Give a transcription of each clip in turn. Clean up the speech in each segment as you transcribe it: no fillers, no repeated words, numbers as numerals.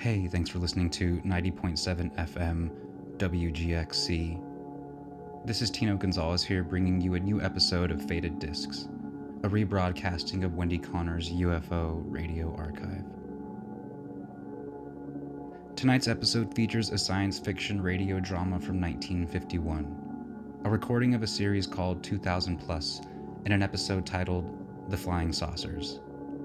Hey, thanks for listening to 90.7 FM WGXC. This is Tino Gonzalez here, bringing you a new episode of Faded Discs, a rebroadcasting of Wendy Connor's UFO radio archive. Tonight's episode features a science fiction radio drama from 1951, a recording of a series called 2000 Plus, and an episode titled The Flying Saucers.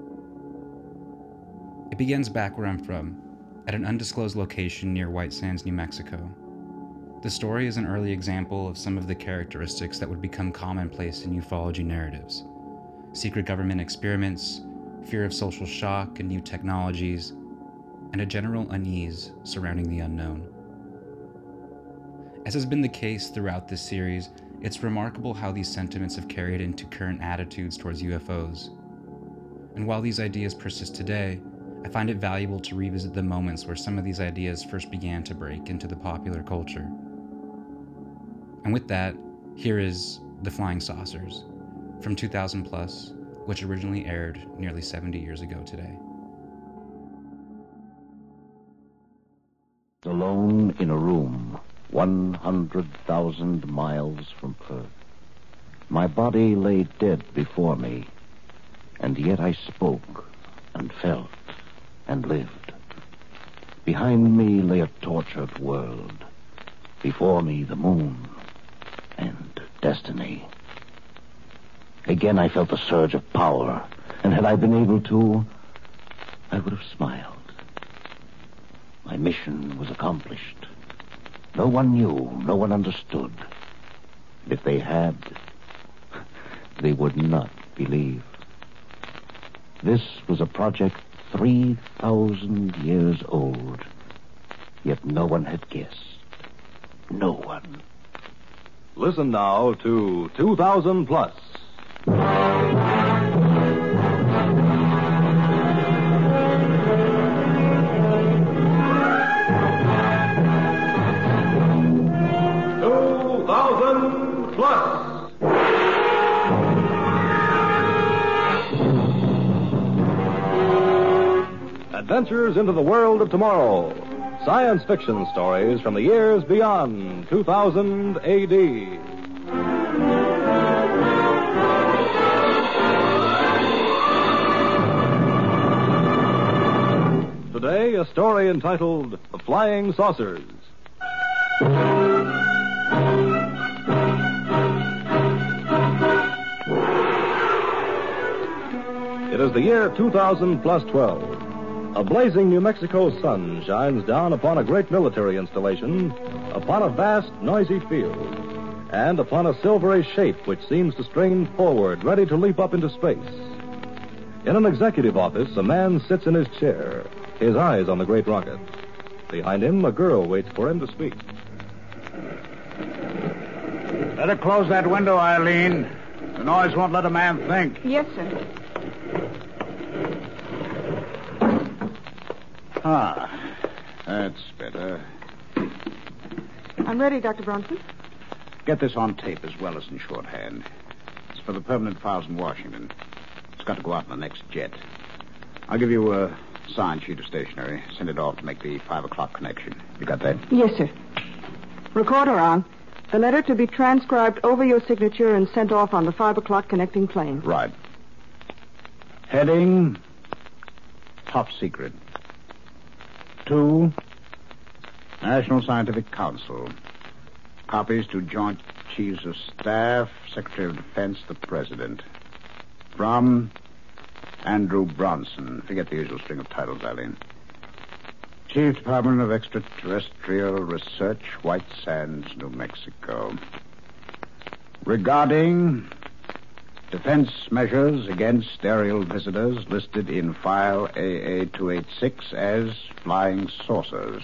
It begins back where I'm from, at an undisclosed location near White Sands, New Mexico. The story is an early example of some of the characteristics that would become commonplace in ufology narratives: secret government experiments, fear of social shock and new technologies, and a general unease surrounding the unknown. As has been the case throughout this series, it's remarkable how these sentiments have carried into current attitudes towards UFOs. And while these ideas persist today, I find it valuable to revisit the moments where some of these ideas first began to break into the popular culture. And with that, here is The Flying Saucers, from 2000 Plus, which originally aired nearly 70 years ago today. Alone in a room 100,000 miles from Earth. My body lay dead before me, and yet I spoke and felt and lived. Behind me lay a tortured world. Before me the moon and destiny. Again I felt the surge of power, and had I been able to, I would have smiled. My mission was accomplished. No one knew, no one understood. If they had, they would not believe. This was a project 3,000 years old, yet no one had guessed. No one. Listen now to 2000 Plus. Adventures into the world of tomorrow. Science fiction stories from the years beyond 2000 A.D. Today, a story entitled The Flying Saucers. It is the year 2000 plus 12. A blazing New Mexico sun shines down upon a great military installation, upon a vast, noisy field, and upon a silvery shape which seems to strain forward, ready to leap up into space. In an executive office, a man sits in his chair, his eyes on the great rocket. Behind him, a girl waits for him to speak. Better close that window, Eileen. The noise won't let a man think. Yes, sir. Ah, that's better. I'm ready, Dr. Bronson. Get this on tape as well as in shorthand. It's for the permanent files in Washington. It's got to go out in the next jet. I'll give you a signed sheet of stationery. Send it off to make the 5 o'clock connection. You got that? Yes, sir. Recorder on. The letter to be transcribed over your signature and sent off on the 5 o'clock connecting plane. Right. Heading, top secret. 2, National Scientific Council. Copies to Joint Chiefs of Staff, Secretary of Defense, the President. From Andrew Bronson. Forget the usual string of titles, Eileen. Chief Department of Extraterrestrial Research, White Sands, New Mexico. Regarding defense measures against aerial visitors listed in file AA-286 as flying saucers.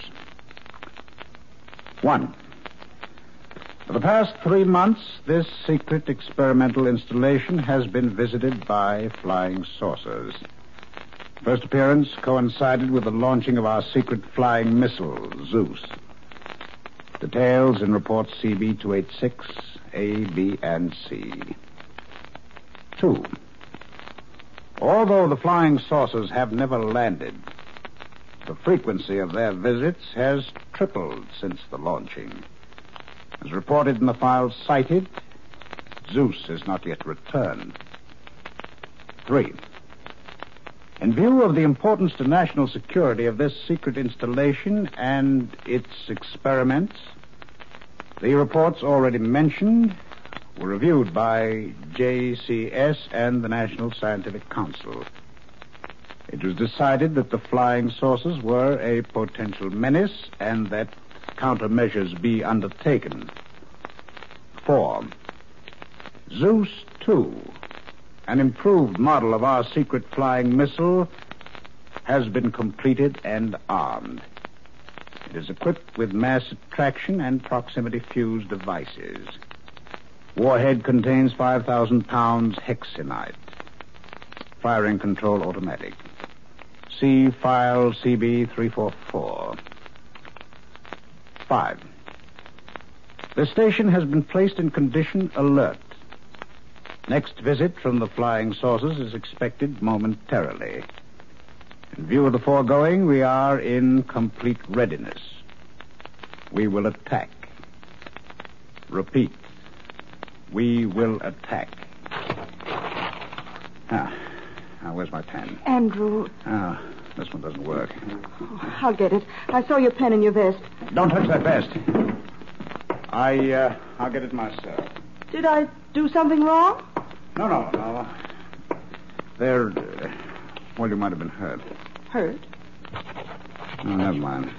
1. For the past 3 months, this secret experimental installation has been visited by flying saucers. First appearance coincided with the launching of our secret flying missile, Zeus. Details in report CB-286, A, B, and C. 2. Although the flying saucers have never landed, The frequency of their visits has tripled since the launching. As reported in the files cited, Zeus has not yet returned. 3. In view of the importance to national security of this secret installation and its experiments, the reports already mentioned were reviewed by JCS and the National Scientific Council. It was decided that the flying saucers were a potential menace and that countermeasures be undertaken. 4. Zeus 2, an improved model of our secret flying missile, has been completed and armed. It is equipped with mass attraction and proximity fuse devices. Warhead contains 5,000 pounds hexenite. Firing control automatic. See file CB344. 5. The station has been placed in condition alert. Next visit from the flying saucers is expected momentarily. In view of the foregoing, we are in complete readiness. We will attack. Repeat. We will attack. Now, where's my pen? Andrew. This one doesn't work. I'll get it. I saw your pen in your vest. Don't touch that vest. I'll get it myself. Did I do something wrong? No. Well, you might have been hurt. Hurt? No, never mind.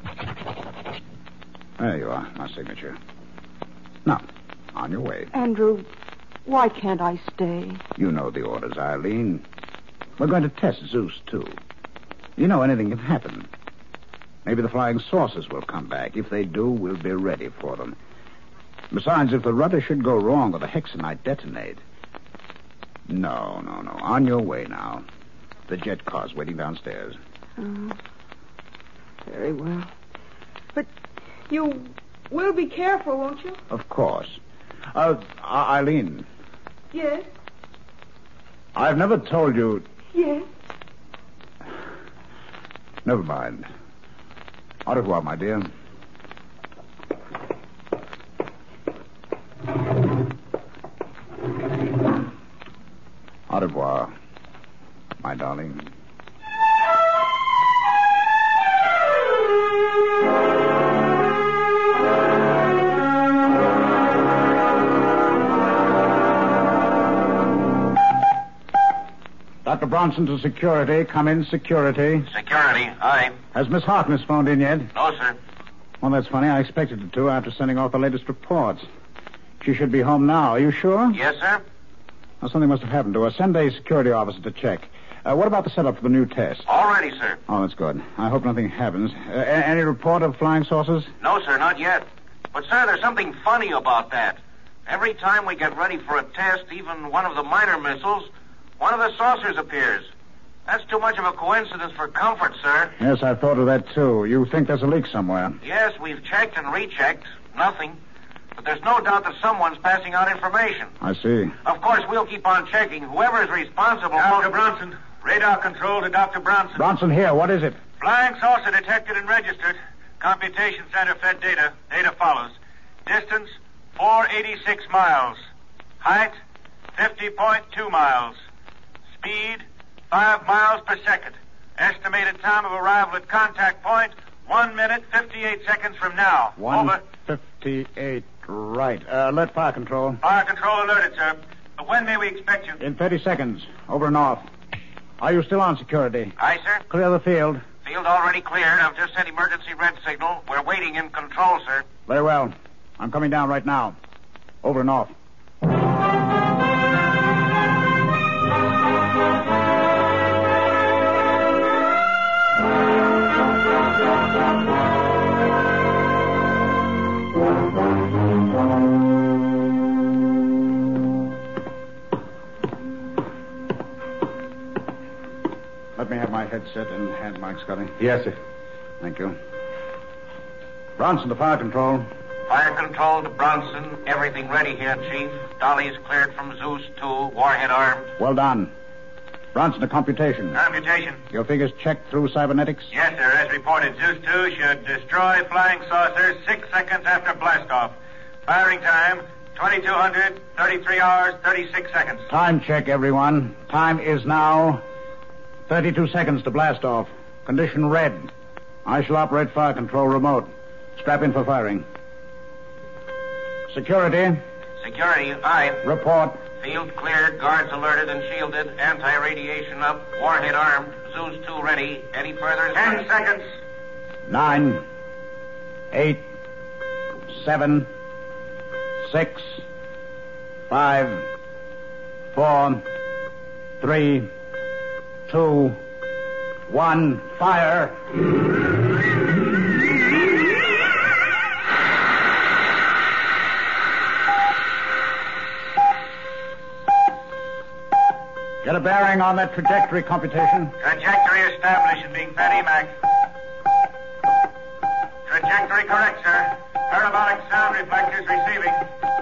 There you are, my signature. Now, on your way. Andrew, why can't I stay? You know the orders, Eileen. We're going to test Zeus, too. You know anything can happen. Maybe the flying saucers will come back. If they do, we'll be ready for them. Besides, if the rudder should go wrong or the hexenite detonate... No. On your way now. The jet car's waiting downstairs. Very well. But you will be careful, won't you? Of course. Eileen. Yes. I've never told you... Yes. Never mind. Au revoir, my dear. Au revoir, my darling. Dr. Bronson to security. Come in, security. Security, aye. Has Miss Harkness phoned in yet? No, sir. Well, that's funny. I expected her to after sending off the latest reports. She should be home now. Are you sure? Yes, sir. Well, something must have happened to her. Send a security officer to check. What about the setup for the new test? All ready, sir. Oh, that's good. I hope nothing happens. Any report of flying saucers? No, sir, not yet. But, sir, there's something funny about that. Every time we get ready for a test, even one of the minor missiles, one of the saucers appears. That's too much of a coincidence for comfort, sir. Yes, I thought of that, too. You think there's a leak somewhere? Yes, we've checked and rechecked. Nothing. But there's no doubt that someone's passing out information. I see. Of course, we'll keep on checking. Whoever is responsible... Dr. Bronson. Radar control to Dr. Bronson. Bronson here. What is it? Flying saucer detected and registered. Computation center fed data. Data follows. Distance, 486 miles. Height, 50.2 miles. Speed, 5 miles per second. Estimated time of arrival at contact point, 1 minute, 58 seconds from now. Over. 1:58. Right. Alert fire control. Fire control alerted, sir. When may we expect you? In 30 seconds. Over and off. Are you still on security? Aye, sir. Clear the field. Field already cleared. I've just sent emergency red signal. We're waiting in control, sir. Very well. I'm coming down right now. Over and off. Let me have my headset and hand mic, Scotty. Yes, sir. Thank you. Bronson to fire control. Fire control to Bronson. Everything ready here, Chief. Dolly's cleared from Zeus 2. Warhead armed. Well done. Bronson, a computation. Computation. Your figures checked through cybernetics? Yes, sir. As reported, Zeus 2 should destroy flying saucers 6 seconds after blastoff. Firing time, 2200, 33 hours, 36 seconds. Time check, everyone. Time is now 32 seconds to blast off. Condition red. I shall operate fire control remote. Strap in for firing. Security. Security, aye. Report. Field cleared, guards alerted and shielded, anti-radiation up, warhead armed, Zeus 2 ready. Any further? 10 seconds. 9, 8, 7, 6, 5, 4, 3, 2, 1. Fire! Get a bearing on that trajectory computation. Trajectory established and being fed EMAC. Trajectory correct, sir. Parabolic sound reflectors receiving.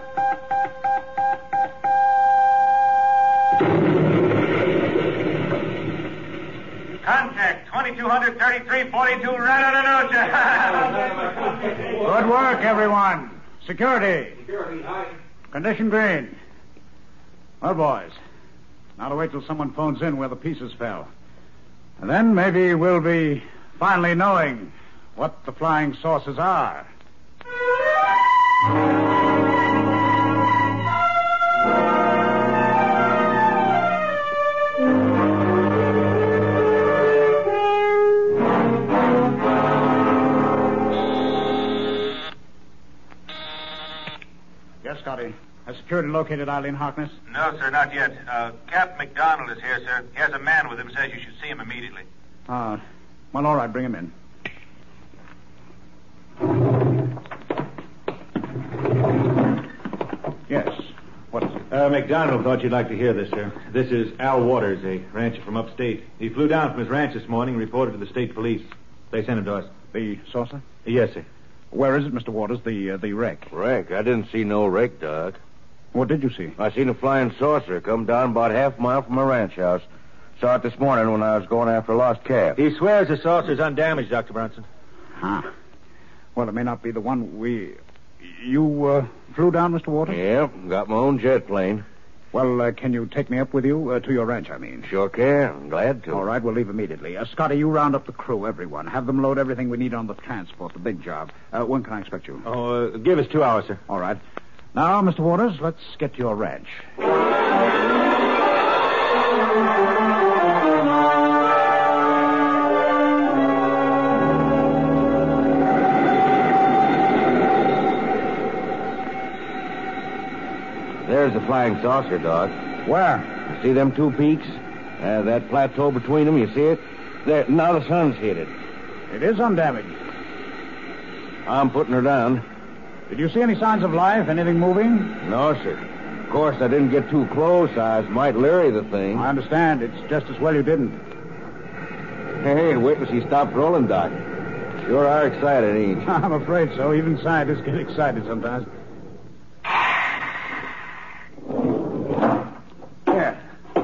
Contact 2233-42 Radanonocha. Good work, everyone. Security. Condition green. Well, boys, now to wait till someone phones in where the pieces fell. And then maybe we'll be finally knowing what the flying saucers are. Yes, Scotty. Has security located Eileen Harkness? No, sir, not yet. Captain McDonald is here, sir. He has a man with him, says you should see him immediately. Well, all right, bring him in. Yes. What is it? McDonald thought you'd like to hear this, sir. This is Al Waters, a rancher from upstate. He flew down from his ranch this morning and reported to the state police. They sent him to us. The saucer? Yes, sir. Where is it, Mr. Waters, the wreck? Wreck? I didn't see no wreck, Doc. What did you see? I seen a flying saucer come down about half a mile from my ranch house. Saw it this morning when I was going after a lost calf. He swears the saucer's undamaged, Dr. Bronson. Huh. Well, it may not be the one You flew down, Mr. Waters? Yeah, got my own jet plane. Well, can you take me up with you? To your ranch, I mean. Sure can. Glad to. All right, we'll leave immediately. Scotty, you round up the crew, everyone. Have them load everything we need on the transport, the big job. When can I expect you? Oh, give us 2 hours, sir. All right. Now, Mr. Waters, let's get to your ranch. There's the flying saucer, Doc. Where? You see them 2 peaks? That plateau between them, you see it? There. Now the sun's hit it. It is undamaged. I'm putting her down. Did you see any signs of life? Anything moving? No, sir. Of course, I didn't get too close. I was might leery the thing. I understand. It's just as well you didn't. Hey, wait till she stops rolling, Doc. Sure are excited, ain't you? I'm afraid so. Even scientists get excited sometimes. There.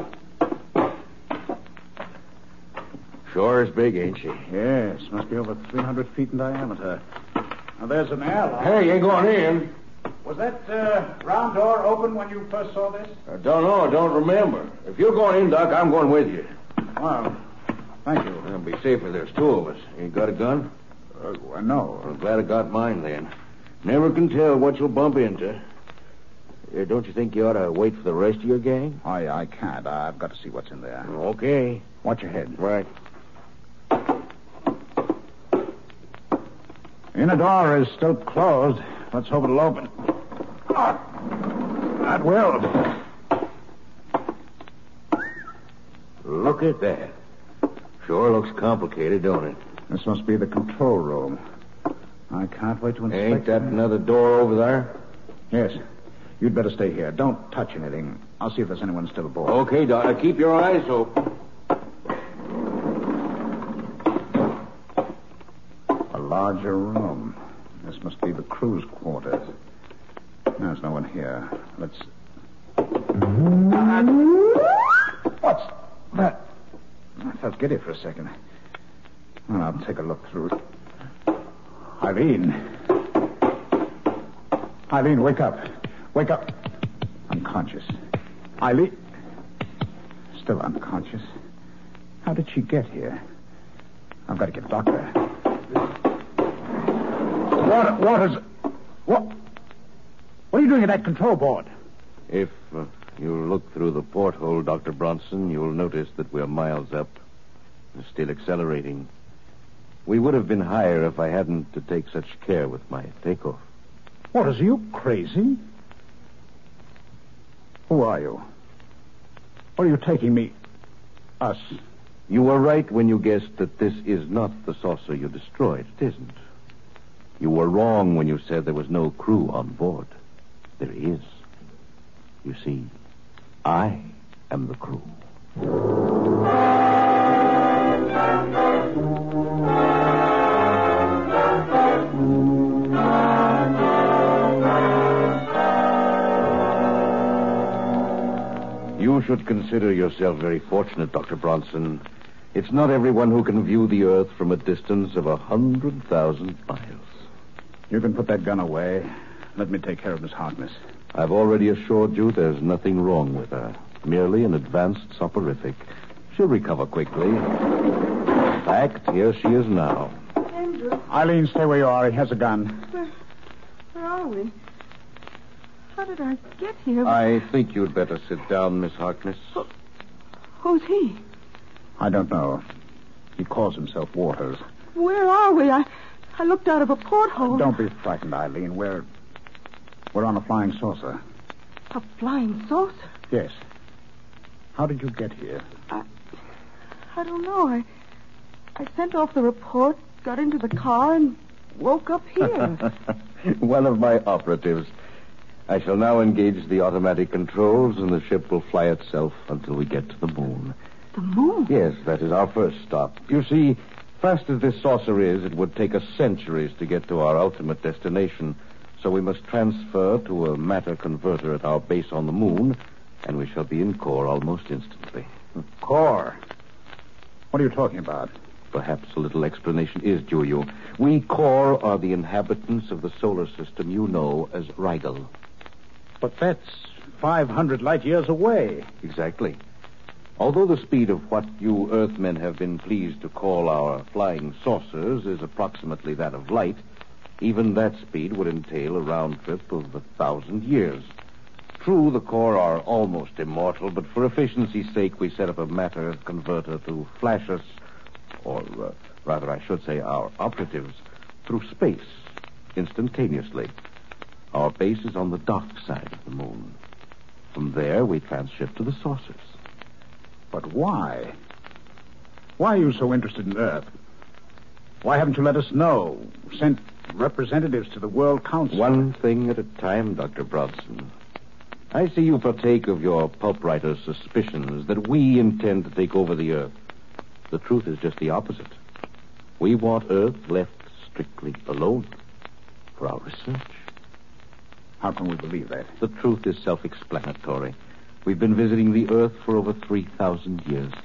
Sure is big, ain't she? Yes, must be over 300 feet in diameter. Now, there's an airlock. Hey, you ain't going in. Was that round door open when you first saw this? I don't know. I don't remember. If you're going in, Doc, I'm going with you. Well, thank you. It'll be safer. There's 2 of us. You got a gun? No. I'm glad I got mine then. Never can tell what you'll bump into. Don't you think you ought to wait for the rest of your gang? I can't. I've got to see what's in there. Okay. Watch your head. Right. Inner door is still closed. Let's hope it'll open. That will. Look at that. Sure looks complicated, don't it? This must be the control room. I can't wait to inspect Ain't that another door over there? Yes. You'd better stay here. Don't touch anything. I'll see if there's anyone still aboard. Okay, Doc. Keep your eyes open. A larger room. This must be the crew's quarters. There's no one here. Let's... What's that? giddy for a second. Well, I'll take a look through it. Eileen. Eileen, wake up. Wake up. Unconscious. Eileen. Still unconscious. How did she get here? I've got to get a doctor. What are you doing at that control board? If you look through the porthole, Dr. Bronson, you'll notice that we're miles up. We're still accelerating. We would have been higher if I hadn't to take such care with my takeoff. What, is you crazy? Who are you? What are you taking me? Us? You were right when you guessed that this is not the saucer you destroyed. It isn't. You were wrong when you said there was no crew on board. There is. You see, I am the crew. You should consider yourself very fortunate, Dr. Bronson. It's not everyone who can view the Earth from a distance of 100,000 miles. You can put that gun away. Let me take care of Miss Harkness. I've already assured you there's nothing wrong with her. Merely an advanced soporific. She'll recover quickly. In fact, here she is now. Andrew, Eileen, stay where you are. He has a gun. where are we? How did I get here? I think you'd better sit down, Miss Harkness. Who's he? I don't know. He calls himself Waters. Where are we? I looked out of a porthole. Don't be frightened, Eileen. We're on a flying saucer. A flying saucer? Yes. How did you get here? I don't know. I sent off the report, got into the car, and woke up here. One of my operatives. I shall now engage the automatic controls, and the ship will fly itself until we get to the moon. The moon? Yes, that is our first stop. You see, fast as this saucer is, it would take us centuries to get to our ultimate destination. So we must transfer to a matter converter at our base on the moon, and we shall be in core almost instantly. Core? What are you talking about? Perhaps a little explanation is due you. We core are the inhabitants of the solar system you know as Rigel. But that's 500 light years away. Exactly. Although the speed of what you Earthmen have been pleased to call our flying saucers is approximately that of light, even that speed would entail a round trip of 1,000 years. True, the core are almost immortal, but for efficiency's sake, we set up a matter converter to flash us, or rather, I should say, our operatives, through space, instantaneously. Our base is on the dark side of the moon. From there, we transship to the saucers. But why? Why are you so interested in Earth? Why haven't you let us know? Sent representatives to the World Council? One thing at a time, Dr. Bronson. I see you partake of your pulp writer's suspicions that we intend to take over the Earth. The truth is just the opposite. We want Earth left strictly alone for our research. How can we believe that? The truth is self-explanatory. We've been visiting the Earth for over 3,000 years.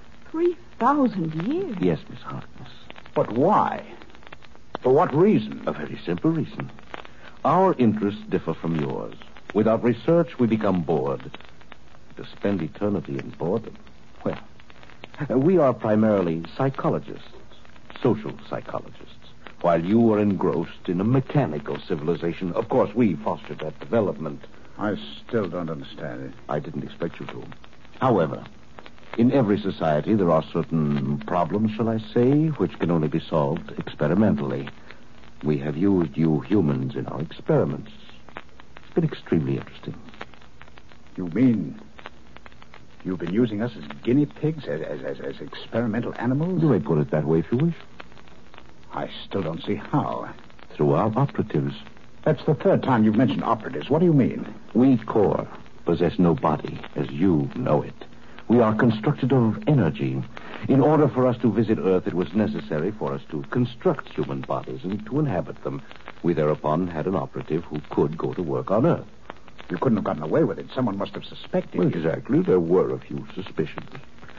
3,000 years? Yes, Miss Harkness. But why? For what reason? A very simple reason. Our interests differ from yours. Without research, we become bored. To spend eternity in boredom, well, we are primarily psychologists, social psychologists, while you are engrossed in a mechanical civilization. Of course, we fostered that development. I still don't understand it. I didn't expect you to. However, in every society, there are certain problems, shall I say, which can only be solved experimentally. We have used you humans in our experiments. It's been extremely interesting. You mean you've been using us as guinea pigs, as experimental animals? You may put it that way if you wish. I still don't see how. Through our operatives. That's the third time you've mentioned operatives. What do you mean? We, core, possess no body as you know it. We are constructed of energy. In order for us to visit Earth, it was necessary for us to construct human bodies and to inhabit them. We thereupon had an operative who could go to work on Earth. You couldn't have gotten away with it. Someone must have suspected you. Exactly. There were a few suspicions.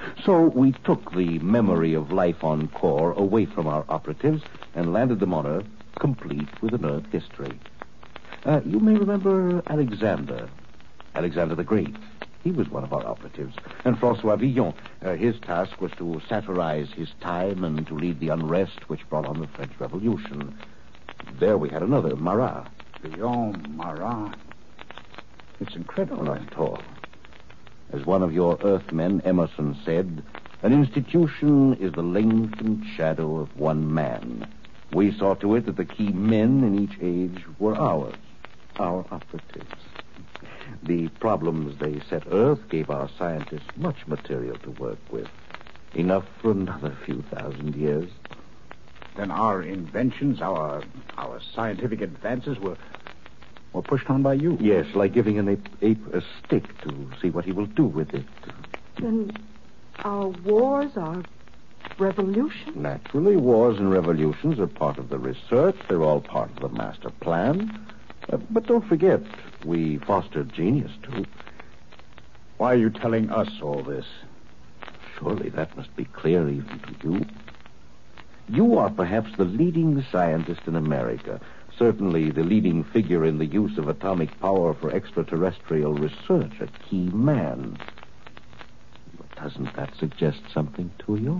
So we took the memory of life on Kor away from our operatives and landed them on Earth, complete with an Earth history. You may remember Alexander the Great. He was one of our operatives. And Francois Villon, his task was to satirize his time and to lead the unrest which brought on the French Revolution. There we had another, Marat. Villon, Marat. It's incredible. Not at all. As one of your Earthmen, Emerson, said, an institution is the lengthened shadow of one man. We saw to it that the key men in each age were ours, our operatives. The problems they set Earth gave our scientists much material to work with. Enough for another few thousand years. Then our inventions, our scientific advances were pushed on by you. Yes, like giving an ape a stick to see what he will do with it. Then our wars, our revolution? Naturally, wars and revolutions are part of the research. They're all part of the master plan. But don't forget, we fostered genius, too. Why are you telling us all this? Surely that must be clear even to you. You are perhaps the leading scientist in America. Certainly the leading figure in the use of atomic power for extraterrestrial research, a key man. But doesn't that suggest something to you?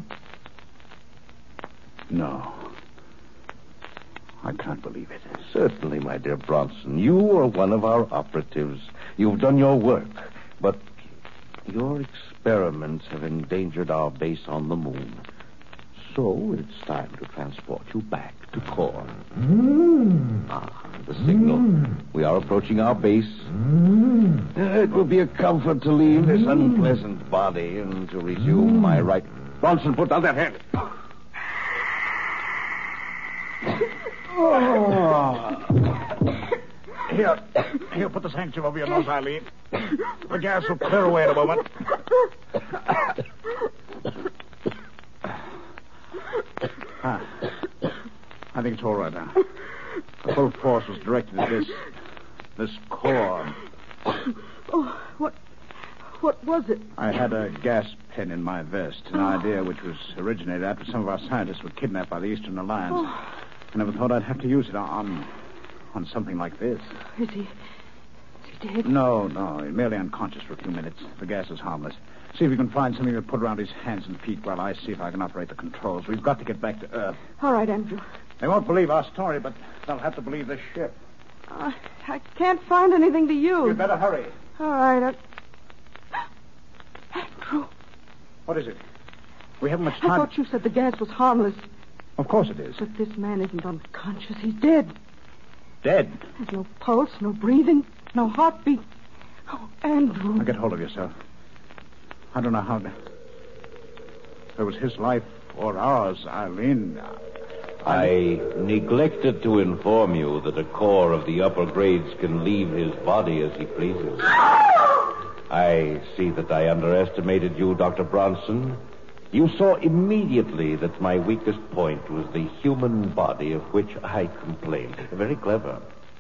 No. I can't believe it. Certainly, my dear Bronson. You are one of our operatives. You've done your work. But your experiments have endangered our base on the moon. So it's time to transport you back to Kor. The signal. We are approaching our base. It will be a comfort to leave this unpleasant body and to resume my right. Bronson, put down that hand. Here, put this handkerchief over your nose, Eileen. The gas will clear away in a moment. I think it's all right now. The full force was directed at this core. Oh, what was it? I had a gas pen in my vest, an idea which was originated after some of our scientists were kidnapped by the Eastern Alliance. I never thought I'd have to use it on something like this. Is he dead? No, he's merely unconscious for a few minutes. The gas is harmless. See if you can find something to put around his hands and feet while I see if I can operate the controls. We've got to get back to Earth. All right, Andrew. They won't believe our story, but they'll have to believe this ship. I can't find anything to use. You'd better hurry. All right. Andrew. What is it? We haven't much I time. thought you said the gas was harmless. Of course it is. But this man isn't unconscious. He's dead. Dead? There's no pulse, no breathing, no heartbeat. Oh, Andrew. Now get hold of yourself. I don't know how it was his life or ours, Eileen. I neglected to inform you that a core of the upper grades can leave his body as he pleases. I see that I underestimated you, Dr. Bronson. You saw immediately that my weakest point was the human body of which I complained. Very clever.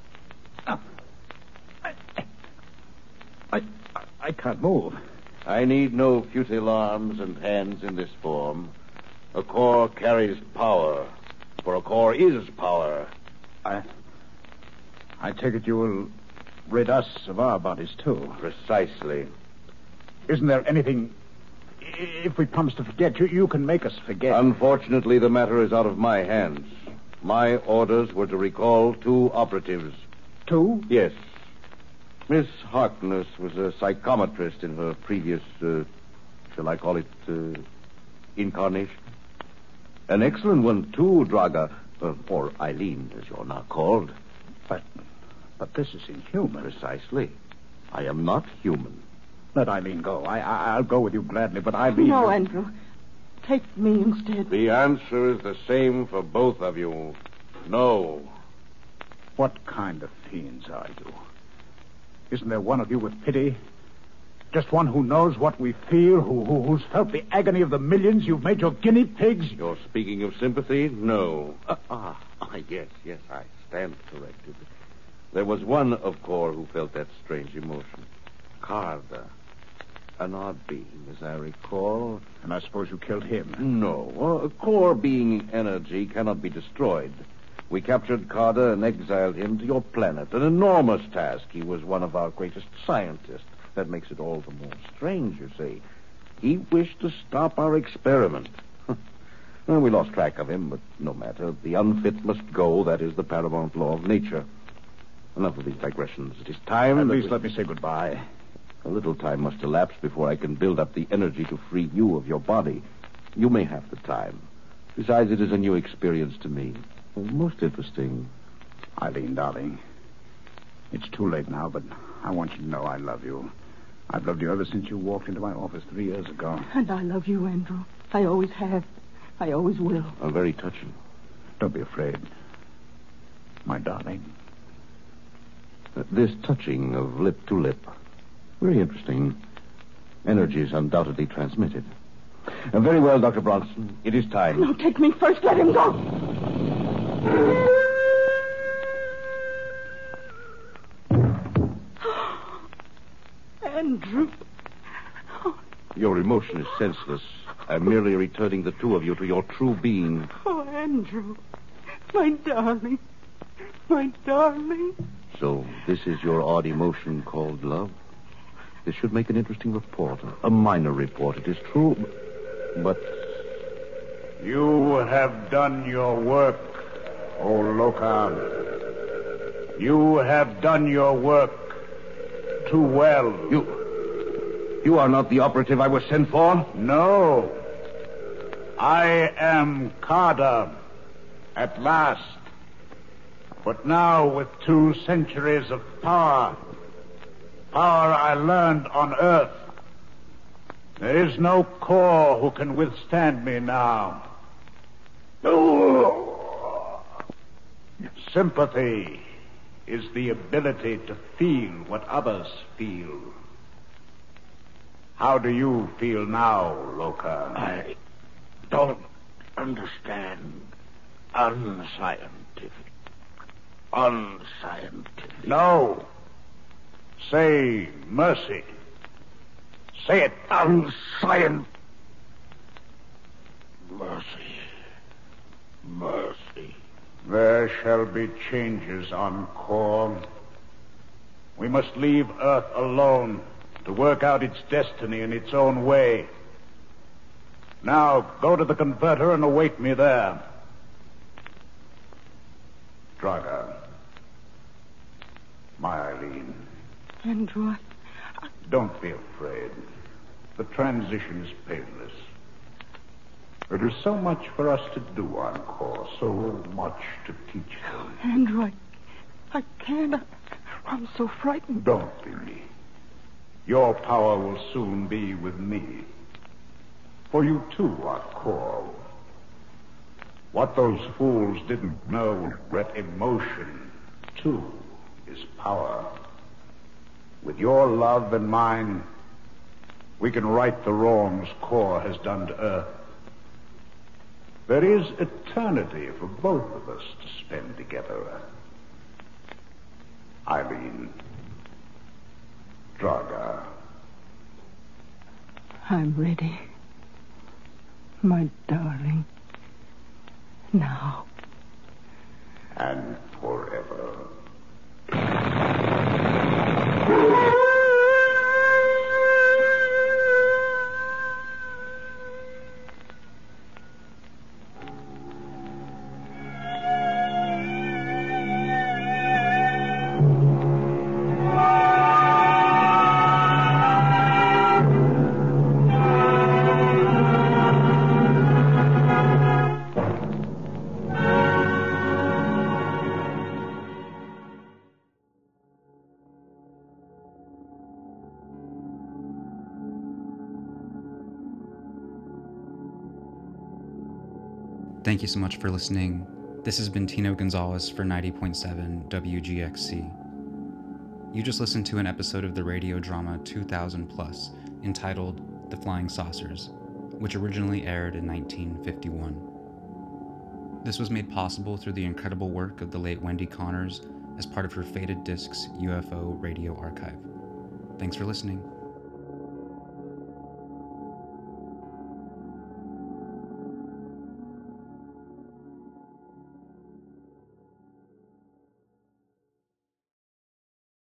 I can't move. I need no futile arms and hands in this form. A core carries power, for a core is power. I take it you will rid us of our bodies, too. Precisely. Isn't there anything... If we promise to forget, you can make us forget. Unfortunately, the matter is out of my hands. My orders were to recall 2 operatives. 2? Yes. Miss Harkness was a psychometrist in her previous, shall I call it, incarnation. An excellent one, too, Draga. Or Eileen, as you're now called. But this is inhuman. Precisely. I am not human. Let Eileen go. I'll go with you gladly, but Eileen... No, Andrew. Take me instead. The answer is the same for both of you. No. What kind of fiends are you? Isn't there one of you with pity? Just one who knows what we feel, who's felt the agony of the millions you've made your guinea pigs? You're speaking of sympathy? No. Yes, I stand corrected. There was one of Kor who felt that strange emotion. Carver. An odd being, as I recall. And I suppose you killed him. No. A core being energy cannot be destroyed. We captured Carter and exiled him to your planet. An enormous task. He was one of our greatest scientists. That makes it all the more strange, you see. He wished to stop our experiment. Well, we lost track of him, but no matter. The unfit must go. That is the paramount law of nature. Enough of these digressions. It is time... At least let me say goodbye. A little time must elapse before I can build up the energy to free you of your body. You may have the time. Besides, it is a new experience to me. Most interesting. Eileen, darling, it's too late now, but I want you to know I love you. I've loved you ever since you walked into my office 3 years ago. And I love you, Andrew. I always have. I always will. Very touching. Don't be afraid. My darling. This touching of lip to lip. Very interesting. Energy is undoubtedly transmitted. Very well, Dr. Bronson. It is time. No, take me first. Let him go. Andrew. Your emotion is senseless. I'm merely returning the two of you to your true being. Oh, Andrew. My darling. My darling. So, this is your odd emotion called love? This should make an interesting report. A minor report, it is true. But... You have done your work, O Loka. You have done your work too well. You are not the operative I was sent for? No. I am Carter, at last. But now with 2 centuries of power I learned on Earth, there is no core who can withstand me now. Sympathy is the ability to feel what others feel. How do you feel now, Loka? I don't understand. Unscientific. No. Say mercy. Say it. Unscientific. Mercy. There shall be changes on Core. We must leave Earth alone to work out its destiny in its own way. Now, go to the converter and await me there. Draga. My Eileen. Andrew, Don't be afraid. The transition is painless. There is so much for us to do on Core, so much to teach them. Andrew, I can't. I'm so frightened. Don't be. Your power will soon be with me. For you, too, are Core. What those fools didn't know, that emotion, too, is power. With your love and mine, we can right the wrongs Core has done to Earth. There is eternity for both of us to spend together. Eileen. Draga. I'm ready. My darling. Now. And forever. Thank you so much for listening. This has been Tino Gonzalez for 90.7 WGXC. You just listened to an episode of the radio drama 2000 Plus entitled The Flying Saucers, which originally aired in 1951. This was made possible through the incredible work of the late Wendy Connors as part of her Faded Discs UFO radio archive. Thanks for listening.